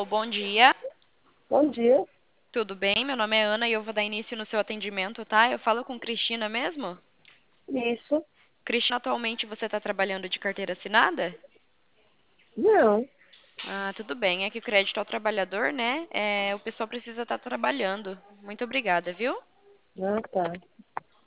Bom dia, Bom dia. tudo bem? Meu nome é Ana e eu vou dar início no seu atendimento, tá? Eu falo com Cristina mesmo? Isso? Cristina, atualmente você está trabalhando de carteira assinada? Não. Ah, tudo bem. É que o crédito ao trabalhador, né? O pessoal precisa estar trabalhando. Muito obrigada, viu? Ah, tá.